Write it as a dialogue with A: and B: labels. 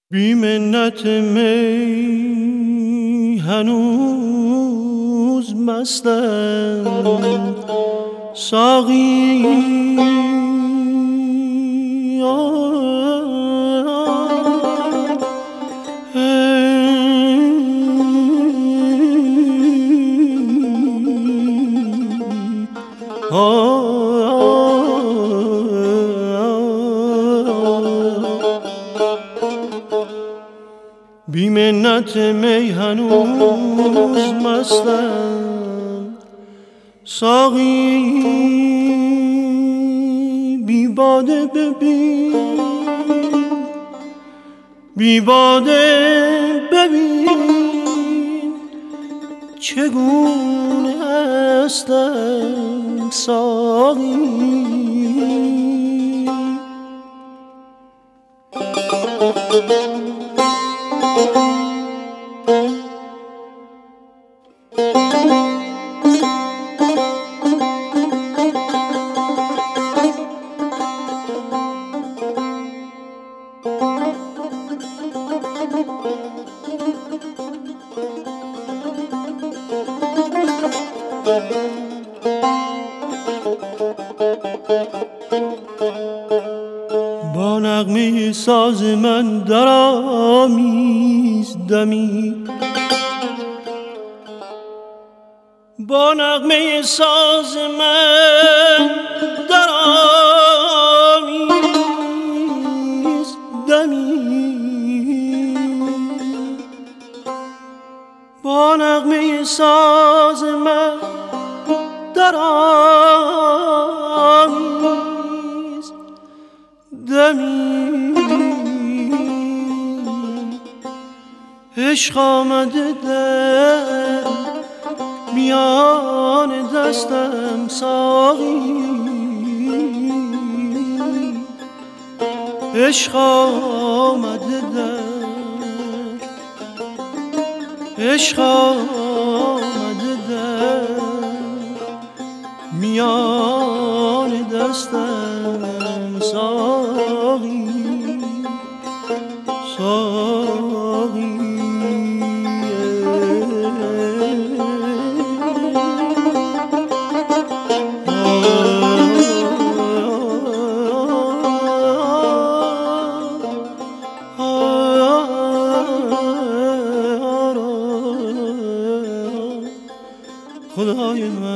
A: بی منت می هنوز مستم ساقی بی منت می هنوز مستم ساقی بی باده ببین بی باده ببین چگونه هستم ساقی با نغمه ساز من درآمیز دمی با نغمه ساز من درآمیز دمی با نغمه ساز من درآمیز دمی عشق آمده در میان دستم ساقی عشق آمده در عشق آمده در میان دستم ساقی ساقی خدای من